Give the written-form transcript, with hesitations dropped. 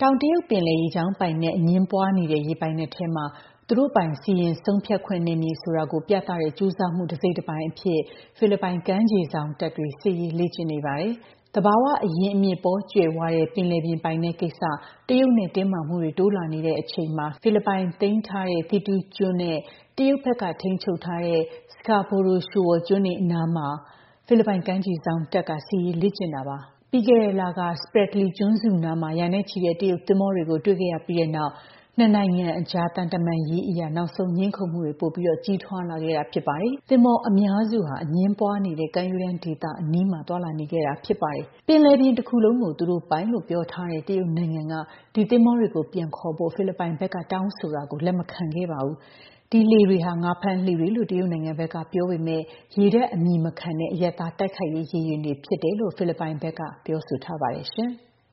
တောင်တရုတ်ပင်လယ်ရေကြောင်းပိုင်နက်အငြင်းပွားနေတဲ့ရေပိုင်နက်ထဲမှာသူတို့ပိုင်စီရင်ဆုံးဖြတ်ခွင့်နယ်မြေဆိုတာကိုပြသတဲ့ကြိုးစားမှုတစ်စိတ်တစ်ပိုင်းအဖြစ်ဖိလစ်ပိုင်ကမ်းခြေစောင့်တပ်တွေစစ်ရေးလေ့ကျင့်နေပါတယ်။သဘာဝအရင်းအမြစ်ပေါ်ကျွယ်ဝတဲ့ပင်လယ်ပြင်ပိုင်နက်ကိစ္စတရုတ်နဲ့တင်းမာမှုတွေတိုးလာနေတဲ့အချိန်မှာဖိလစ်ပိုင်သိမ်းထားတဲ့ Thitu ကျွန်းနဲ့တရုတ်ဘက်ကထိန်းချုပ်ထားတဲ့ Scarborough Shoal ကျွန်းတွေအနားမှာဖိလစ်ပိုင်ကမ်းခြေစောင့်တပ်ကစစ်ရေးလေ့ကျင့်တာပါ။ပြီးခဲ့တဲ့လက Spratly ကျွန်းစုနားမှာရာနဲ့ချီတဲ့တရုတ်သင်္ဘောတွေကိုတွေ့ခဲ့ရပြီးတဲ့နောက်နှစ်နိုင်ငံအကြားသံတမန်ရေးအရာနောက်ဆုံးငြင်းခုန်မှုတွေပိုပြီးကြီးထွားလာခဲ့တာဖြစ်ပါတယ်။သင်္ဘောအများစုဟာအငြင်းပွားနေတဲ့ကမ်းရိုးတန်းဒေသအနီးမှာတွာလာနေခဲ့တာဖြစ်ပါတယ်။ပင်လယ်ပြင်တစ်ခုလုံးကိုသူတို့ပိုင်လို့ပြောထားတဲ့တရုတ်နိုင်ငံကဒီသင်္ဘောတွေကိုပြန်ခေါ်ဖို့ဖိလစ်ပိုင်ဘက်ကတောင်းဆိုတာကိုလက်မခံခဲ့ပါဘူး။ဒီလှေတွေဟာငါးဖမ်းလှေတွေလို့တရုတ်နိုင်ငံဘက်ကပြောပေမဲ့ရေတပ်အမည်မခံတဲ့အရပ်သားတိုက်ခိုက်ရေးရေယာဉ်တွေဖြစ်တယ်လို့ဖိလစ်ပိုင်ဘက်ကပြောဆိုထားပါတယ်ရှင်။